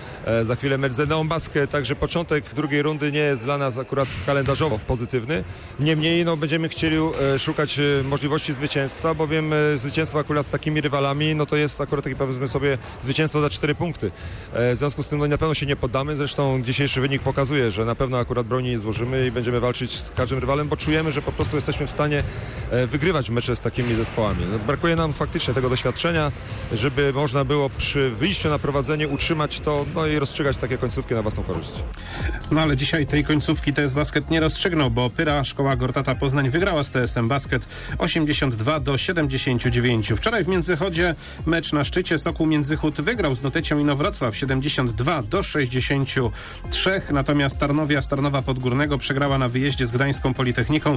za chwilę mecz z Eneą Basket, także początek drugiej rundy nie jest dla nas akurat kalendarzowo pozytywny. Niemniej będziemy chcieli szukać możliwości zwycięstwa, bowiem zwycięstwo akurat z takimi rywalami, no to jest akurat takie, powiedzmy sobie, zwycięstwo za 4 punkty. W związku z tym na pewno się nie poddamy, zresztą dzisiejszy wynik pokazuje, że na pewno akurat broni nie złożymy i będziemy walczyć z każdym rywalem, bo czujemy, że po prostu jesteśmy w stanie wygrywać mecze z takimi zespołami. No, brakuje nam faktycznie tego doświadczenia, żeby można było przy wyjściu na prowadzenie utrzymać to, no i rozstrzygać takie końcówki na własną korzyść. No ale dzisiaj tej końcówki TS Basket nie rozstrzygnął, bo Pyra Szkoła Gortata Poznań wygrała z TS-em Basket 82-79. Wczoraj w Międzychodzie mecz na szczycie. Sokół Międzychód wygrał z Notecią Inowrocław 72-63. Natomiast Tarnowa Podgórnego przegrała na wyjeździe z Gdańską Politechniką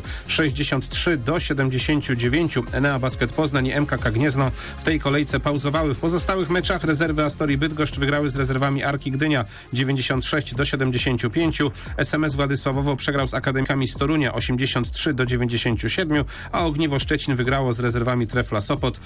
63-79. Enea Basket Poznań i MKK Gniezno w tej kolejce pauzowały. W pozostałych meczach rezerwy Astorii Bydgoszcz wygrały z rezerwami Arki Gdynia 96-75. SMS Władysławowo przegrał z Akademikami z Torunia 83-97, a Ogniwo Szczecin wygrało z rezerwami Trefla Sopot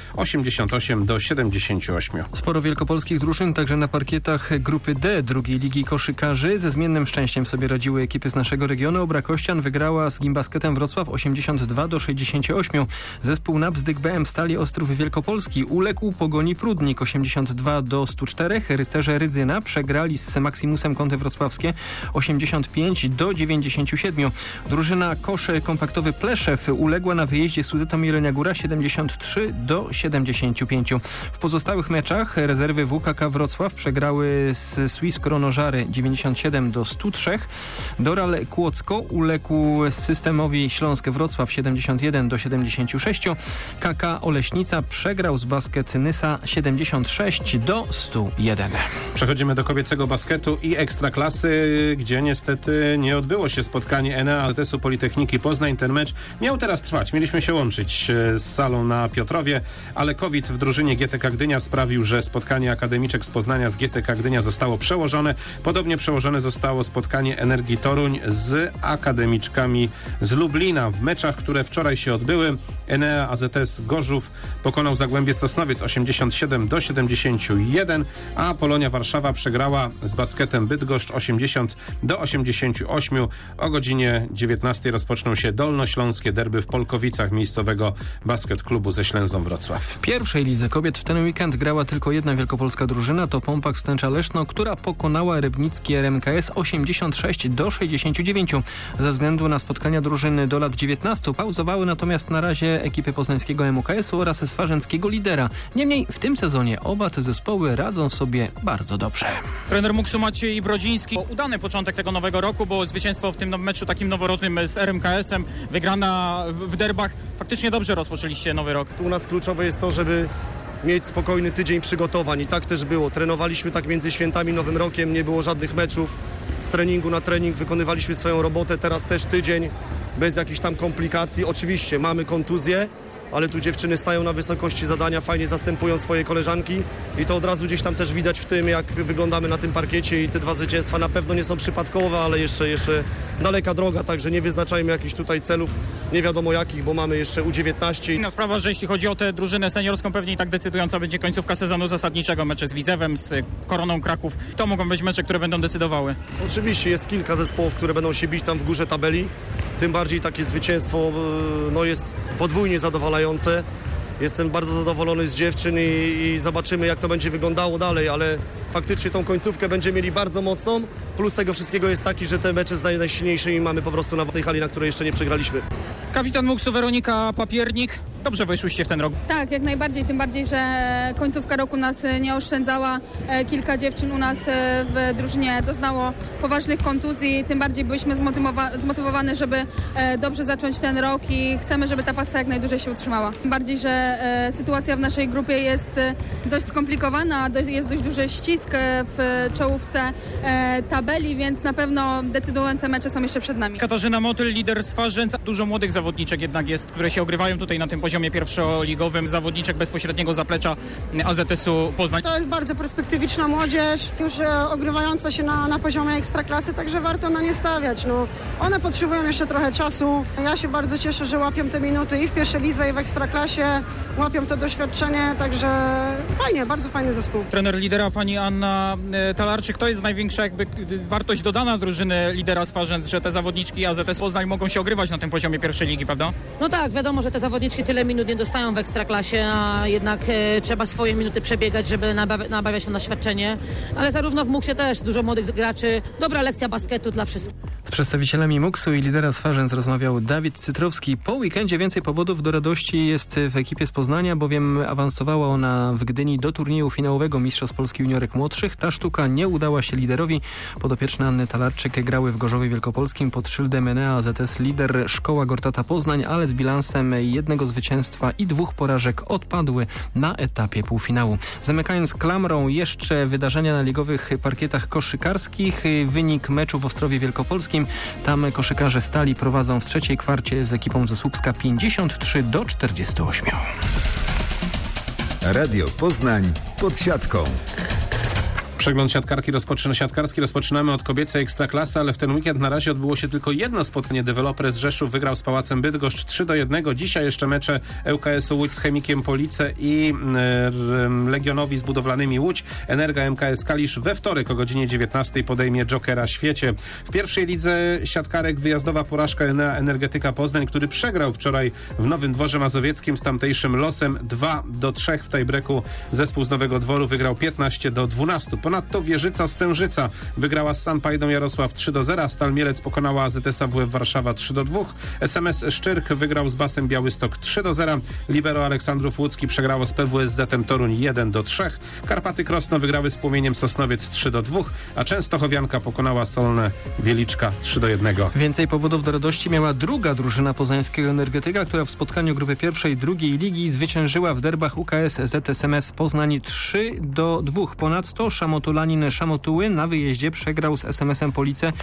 88-78. Sporo wielkopolskich drużyn także na parkietach grupy D drugiej ligi koszykarzy. Ze zmiennym szczęściem sobie radziły ekipy z naszego regionu. Obrakościan wygrała z Gimbasketem Wrocław 82-68. Zespół Nabzdyk BM Stali Ostrów Wielkopolski uległ Pogoni Prudnik 82-104. Rycerze Rydzyna przegrali z Maximusem Kąty Wrocławskie 85-97. Drużyna Kosze Kompaktowy Pleszew uległa na wyjeździe Sudetom Jelenia Góra 73-75. W pozostałych meczach rezerwy WKK Wrocław przegrały z Swiss Kronożary 97-103. Doral Kłodzko uległ Systemowi Śląsk Wrocław 71-76. KK Oleśnica przegrał z Basket Nysa 76-101. Przechodzimy do kobiecego basketu i Ekstraklasy, gdzie niestety nie odbyło się spotkanie Enea AZS-u Politechniki Poznań. Ten mecz miał teraz trwać. Mieliśmy się łączyć z salą na Piotrowie, ale COVID w drużynie GTK Gdynia sprawił, że spotkanie akademiczek z Poznania z GTK Gdynia zostało przełożone. Podobnie przełożone zostało spotkanie Energii Toruń z akademiczkami z Lublina. W meczach, które wczoraj się odbyły, Enea AZS Gorzów pokonał Zagłębie Sosnowiec 87-71, a Polonia Warszawa przegrała z Basketem Bydgoszcz 80-88. O godzinie 19 rozpoczną się dolnośląskie derby w Polkowicach miejscowego basket klubu ze Ślęzą Wrocław. W pierwszej lidze kobiet w ten weekend grała tylko jedna wielkopolska drużyna, to Pompak Stęcza Leszno, która pokonała rybnicki RMKS 86-69. Ze względu na spotkania drużyny do lat 19 pauzowały natomiast na razie ekipy poznańskiego MUKS-u oraz swarzęckiego Lidera. Niemniej w tym sezonie oba te zespoły radzą sobie bardzo dobrze. Trener Muksu Maciej Brodziński. Udany początek tego nowego roku, bo zwycięstwo w tym meczu takim noworocznym z RMKS-em, wygrana w derbach. Faktycznie dobrze rozpoczęliście nowy rok. U nas kluczowe jest to, żeby mieć spokojny tydzień przygotowań i tak też było. Trenowaliśmy tak między świętami, Nowym Rokiem, nie było żadnych meczów. Z treningu na trening wykonywaliśmy swoją robotę, teraz też tydzień bez jakichś tam komplikacji. Oczywiście mamy kontuzje, ale tu dziewczyny stają na wysokości zadania, fajnie zastępują swoje koleżanki i to od razu gdzieś tam też widać w tym, jak wyglądamy na tym parkiecie i te 2 zwycięstwa na pewno nie są przypadkowe, ale jeszcze daleka droga, także nie wyznaczajmy jakichś tutaj celów, nie wiadomo jakich, bo mamy jeszcze U19. Inna sprawa, że jeśli chodzi o tę drużynę seniorską, pewnie i tak decydująca będzie końcówka sezonu zasadniczego, mecze z Widzewem, z Koroną Kraków. To mogą być mecze, które będą decydowały. Oczywiście jest kilka zespołów, które będą się bić tam w górze tabeli, tym bardziej takie zwycięstwo jest podwójnie zadowalające. Jestem bardzo zadowolony z dziewczyn i zobaczymy, jak to będzie wyglądało dalej, ale faktycznie tą końcówkę będziemy mieli bardzo mocną. Plus tego wszystkiego jest taki, że te mecze z najsilniejszymi mamy po prostu na tej hali, na której jeszcze nie przegraliśmy. Kapitan Muksu Weronika Papiernik. Dobrze weszłyście w ten rok. Tak, jak najbardziej, tym bardziej, że końcówka roku nas nie oszczędzała. Kilka dziewczyn u nas w drużynie doznało poważnych kontuzji, tym bardziej byliśmy zmotywowane, żeby dobrze zacząć ten rok i chcemy, żeby ta pasja jak najdłużej się utrzymała. Tym bardziej, że sytuacja w naszej grupie jest dość skomplikowana, jest dość duży ścisk w czołówce tabeli, więc na pewno decydujące mecze są jeszcze przed nami. Katarzyna Motyl, lider Swarzędz. Dużo młodych zawodniczek jednak jest, które się ogrywają tutaj na tym poziomie pierwszoligowym, zawodniczek bezpośredniego zaplecza AZS-u Poznań. To jest bardzo perspektywiczna młodzież, już ogrywająca się na poziomie ekstraklasy, także warto na nie stawiać. One potrzebują jeszcze trochę czasu. Ja się bardzo cieszę, że łapią te minuty i w pierwszej lidze, i w ekstraklasie, łapią to doświadczenie, także fajnie, bardzo fajny zespół. Trener lidera pani Anna Talarczyk, to jest największa wartość dodana drużyny lidera Swarzędz, że te zawodniczki AZS Poznań mogą się ogrywać na tym poziomie pierwszej ligi, prawda? No tak, wiadomo, że te zawodniczki tyle minut nie dostają w ekstraklasie, a jednak trzeba swoje minuty przebiegać, żeby nabawiać to doświadczenie, ale zarówno w Muksie też dużo młodych graczy, dobra lekcja basketu dla wszystkich. Z przedstawicielami Muksu i lidera Swarzędz rozmawiał Dawid Cytrowski. Po weekendzie więcej powodów do radości jest w ekipie z Poznania, bowiem awansowała ona w Gdyni do turnieju finałowego Mistrzostw Polski Juniorek Młodszych. Ta sztuka nie udała się liderowi. Podopieczne Anny Talarczyk grały w Gorzowie Wielkopolskim pod szyldem Enea AZS lider Szkoła Gortata Poznań, ale z bilansem 1 zwycięstwa i 2 porażek odpadły na etapie półfinału. Zamykając klamrą jeszcze wydarzenia na ligowych parkietach koszykarskich, wynik meczu w Ostrowie Wielkopolskim. Tam koszykarze Stali prowadzą w trzeciej kwarcie z ekipą ze Słupska 53-48. Radio Poznań pod siatką. Przegląd siatkarski rozpoczynamy od kobiecej Ekstraklasy, ale w ten weekend na razie odbyło się tylko jedno spotkanie. Deweloper z Rzeszów wygrał z Pałacem Bydgoszcz 3-1. Dzisiaj jeszcze mecze ŁKS-u Łódź z Chemikiem Police i Legionowi z Budowlanymi Łódź. Energa MKS Kalisz we wtorek o godzinie 19 podejmie Jokera Świecie. W pierwszej lidze siatkarek wyjazdowa porażka Enea Energetyka Poznań, który przegrał wczoraj w Nowym Dworze Mazowieckim z tamtejszym losem 2-3 w tiebreaku. Zespół z Nowego Dworu wygrał 15-12. Ponadto Wieżyca Stężyca wygrała z Sanpajdą Jarosław 3-0, Stal Mielec pokonała AZS AWF Warszawa 3-2, SMS Szczyrk wygrał z Basem Białystok 3-0, Libero Aleksandrów Łódzki przegrało z PWSZ-em Toruń 1-3, Karpaty Krosno wygrały z Płomieniem Sosnowiec 3-2, a Częstochowianka pokonała Solne Wieliczka 3-1. Więcej powodów do radości miała druga drużyna poznańskiego Energetyka, która w spotkaniu grupy pierwszej drugiej ligi zwyciężyła w derbach UKS ZSMS Poznań 3-2. Ponadto Szamotulanin Szamotuły na wyjeździe przegrał z SMS-em Police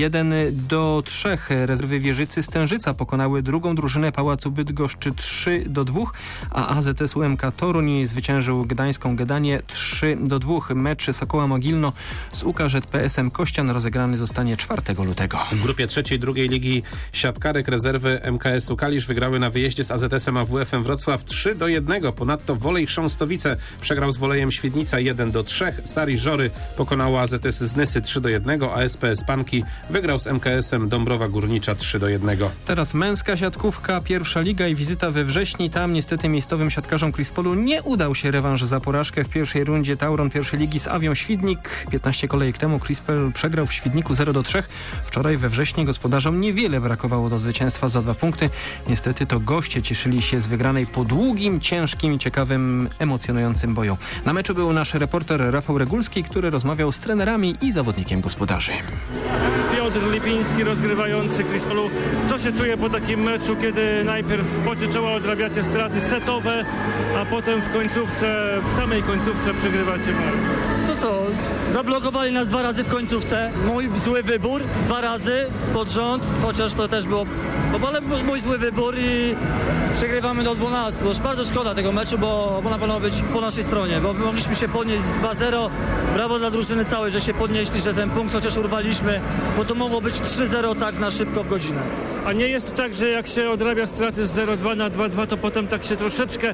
1-3. Rezerwy Wieżycy Stężyca pokonały drugą drużynę Pałacu Bydgoszcz 3-2, a AZS UMK Toruń zwyciężył gdańską Gedanię 3-2. Mecz Sokoła Mogilno z UKŻPS-em Kościan rozegrany zostanie 4 lutego. W grupie trzeciej drugiej ligi siatkarek rezerwy MKS-u Kalisz wygrały na wyjeździe z AZS-em AWF-em Wrocław 3-1. Ponadto Wolej Chrząstowice przegrał z Wolejem Świdnica 1-3. Sari Żory pokonała AZS z Nysy 3-1, a SPS Panki wygrał z MKS-em Dąbrowa Górnicza 3-1. Teraz męska siatkówka, pierwsza liga i wizyta we Wrześni. Tam niestety miejscowym siatkarzom Krispolu nie udał się rewanż za porażkę w pierwszej rundzie Tauron pierwszej ligi z Awią Świdnik. 15 kolejek temu Krispol przegrał w Świdniku 0-3. Wczoraj we Wrześni gospodarzom niewiele brakowało do zwycięstwa za 2 punkty. Niestety to goście cieszyli się z wygranej po długim, ciężkim, ciekawym, emocjonującym boju. Na meczu był nasz reporter Rafał Regulski. Polski, który rozmawiał z trenerami i zawodnikiem gospodarzy. Piotr Lipiński, rozgrywający Crispolu. Co się czuje po takim meczu, kiedy najpierw w pocie czoła odrabiacie straty setowe, a potem w samej końcówce przegrywacie mecz? No co, zablokowali nas 2 razy w końcówce. Mój zły wybór, 2 razy pod rząd, chociaż to też było, ale mój zły wybór i przegrywamy do 12. Już bardzo szkoda tego meczu, bo na pewno być po naszej stronie, bo mogliśmy się podnieść 2-0. Brawo dla drużyny całej, że się podnieśli, że ten punkt chociaż urwaliśmy, bo to mogło być 3-0 tak na szybko w godzinę. A nie jest tak, że jak się odrabia straty z 0-2 na 2-2, to potem tak się troszeczkę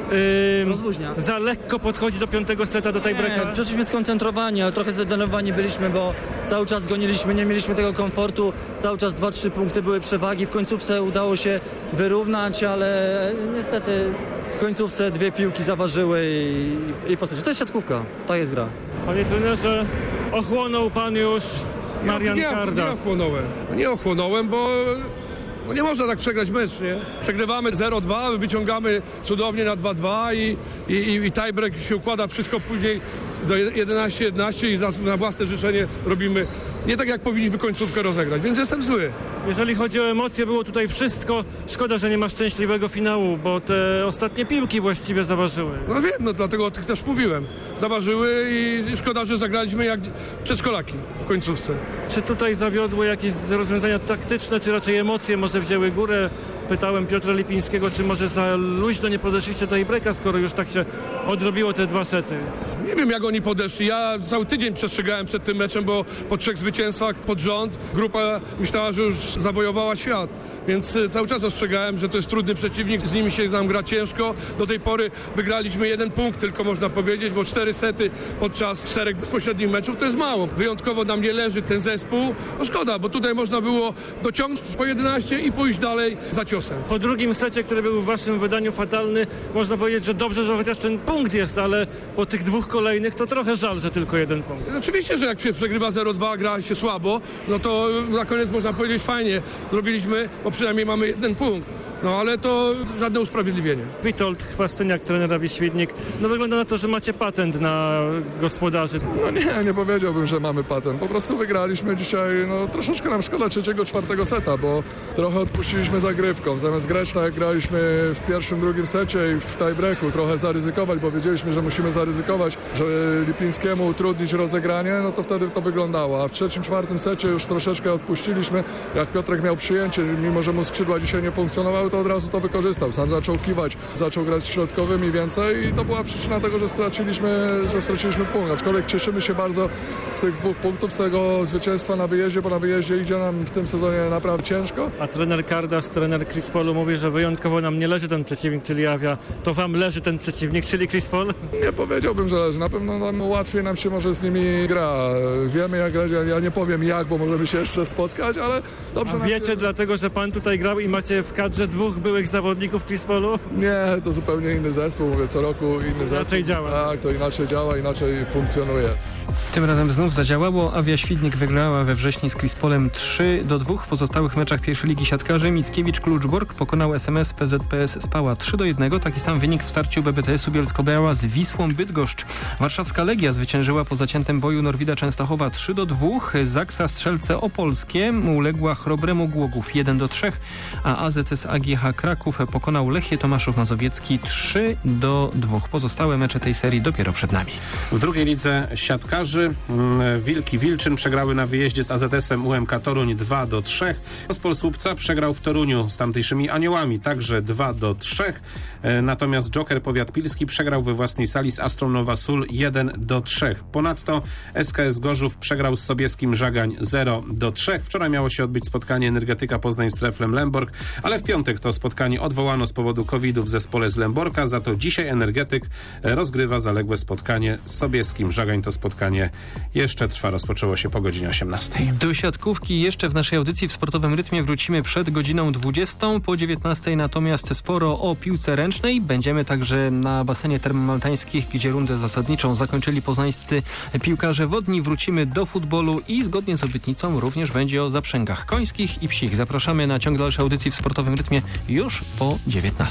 za lekko podchodzi do 5. seta, do tiebreaka? Przecież skoncentrowani, ale trochę zdenerwowani byliśmy, bo cały czas goniliśmy, nie mieliśmy tego komfortu, cały czas 2-3 punkty były przewagi. W końcówce udało się wyrównać, ale niestety w końcówce 2 piłki zaważyły i po co? To jest siatkówka, to jest gra. Panie trenerze, ochłonął pan już Marian Kardas. Nie ochłonąłem, bo nie można tak przegrać mecz, nie? Przegrywamy 0-2, wyciągamy cudownie na 2-2 i tiebreak się układa wszystko później do 11-11 i na własne życzenie robimy nie tak, jak powinniśmy końcówkę rozegrać, więc jestem zły. Jeżeli chodzi o emocje, było tutaj wszystko. Szkoda, że nie ma szczęśliwego finału, bo te ostatnie piłki właściwie zaważyły. No wiem, dlatego o tych też mówiłem. Zaważyły i szkoda, że zagraliśmy jak przedszkolaki w końcówce. Czy tutaj zawiodły jakieś rozwiązania taktyczne, czy raczej emocje może wzięły górę? Pytałem Piotra Lipińskiego, czy może za luźno nie podeszliście do tiebreaka, skoro już tak się odrobiło te 2 sety. Nie wiem, jak oni podeszli. Ja cały tydzień przestrzegałem przed tym meczem, bo po 3 zwycięstwach pod rząd grupa myślała, że już zawojowała świat. Więc cały czas ostrzegałem, że to jest trudny przeciwnik, z nimi się nam gra ciężko. Do tej pory wygraliśmy 1 punkt, tylko można powiedzieć, bo 4 sety podczas 4 bezpośrednich meczów to jest mało. Wyjątkowo nam nie leży ten zespół. No szkoda, bo tutaj można było dociągnąć po 11 i pójść dalej za ciosem. Po drugim secie, który był w waszym wydaniu fatalny, można powiedzieć, że dobrze, że chociaż ten punkt jest, ale po tych 2 kolejnych to trochę żal, że tylko 1 punkt. Oczywiście, że jak się przegrywa 0-2, gra się słabo, no to na koniec można powiedzieć fajnie, zrobiliśmy, bo przynajmniej mamy 1 punkt. No ale to żadne usprawiedliwienie. Witold Chwastyniak, trener Rabi Świdnik. No wygląda na to, że macie patent na gospodarzy. No nie powiedziałbym, że mamy patent. Po prostu wygraliśmy dzisiaj, troszeczkę nam szkoda 3., 4. seta, bo trochę odpuściliśmy zagrywką. Zamiast grać tak jak graliśmy w 1., 2. secie i w tiebreaku, trochę zaryzykować, bo wiedzieliśmy, że musimy zaryzykować, żeby Lipińskiemu utrudnić rozegranie, no to wtedy to wyglądało. A w 3., 4. secie już troszeczkę odpuściliśmy. Jak Piotrek miał przyjęcie, mimo że mu skrzydła dzisiaj nie funkcjonowały, to od razu to wykorzystał. Sam zaczął kiwać, zaczął grać środkowymi więcej i to była przyczyna tego, że straciliśmy punkt. Aczkolwiek cieszymy się bardzo z tych 2 punktów, z tego zwycięstwa na wyjeździe, bo na wyjeździe idzie nam w tym sezonie naprawdę ciężko. A trener Kardas, trener Crispolu mówi, że wyjątkowo nam nie leży ten przeciwnik, czyli Avia. To wam leży ten przeciwnik, czyli Crispol? Nie powiedziałbym, że leży. Na pewno łatwiej nam się może z nimi gra. Wiemy jak grać, ja nie powiem jak, bo możemy się jeszcze spotkać, ale dobrze. A wiecie dlatego, że pan tutaj grał i macie w kadrze 2 byłych zawodników Crispolu? Nie, to zupełnie inny zespół, mówię, co roku inny zespół. Inaczej działa. Tak, to inaczej działa, inaczej funkcjonuje. Tym razem znów zadziałało. Avia Świdnik wygrała we wrześniu z Crispolem 3-2. W pozostałych meczach pierwszej ligi siatkarzy Mickiewicz-Kluczbork pokonał SMS PZPS Spała 3-1. Taki sam wynik w starciu BBTS-u Bielsko-Biała z Wisłą Bydgoszcz. Warszawska Legia zwyciężyła po zaciętym boju Norwida Częstochowa 3-2. Zaksa Strzelce Opolskie uległa Chrobremu Głogów 1-3, a AZS AGH Kraków pokonał Lechię Tomaszów Mazowiecki 3-2. Pozostałe mecze tej serii dopiero przed nami. W drugiej lidze siatkarzy Wilki Wilczyn przegrały na wyjeździe z AZS-em UMK Toruń 2-3. Gospol Słupca przegrał w Toruniu z tamtejszymi Aniołami także 2-3. Natomiast Joker Powiat Pilski przegrał we własnej sali z Astrą Nowa Sól 1-3. Ponadto SKS Gorzów przegrał z Sobieskim Żagań 0-3. Wczoraj miało się odbyć spotkanie Energetyka Poznań z Treflem Lęborg, ale w piątek to spotkanie odwołano z powodu COVID-u w zespole z Lęborka. Za to dzisiaj Energetyk rozgrywa zaległe spotkanie z Sobieskim Żagań. To spotkanie jeszcze trwa, rozpoczęło się po godzinie 18. Do siatkówki jeszcze w naszej audycji w Sportowym Rytmie wrócimy przed godziną 20. Po 19 natomiast sporo o piłce ręcznej. Będziemy także na basenie termomaltańskich, gdzie rundę zasadniczą zakończyli poznańscy piłkarze wodni. Wrócimy do futbolu i zgodnie z obietnicą również będzie o zaprzęgach końskich i psich. Zapraszamy na ciąg dalszej audycji w Sportowym Rytmie już po 19.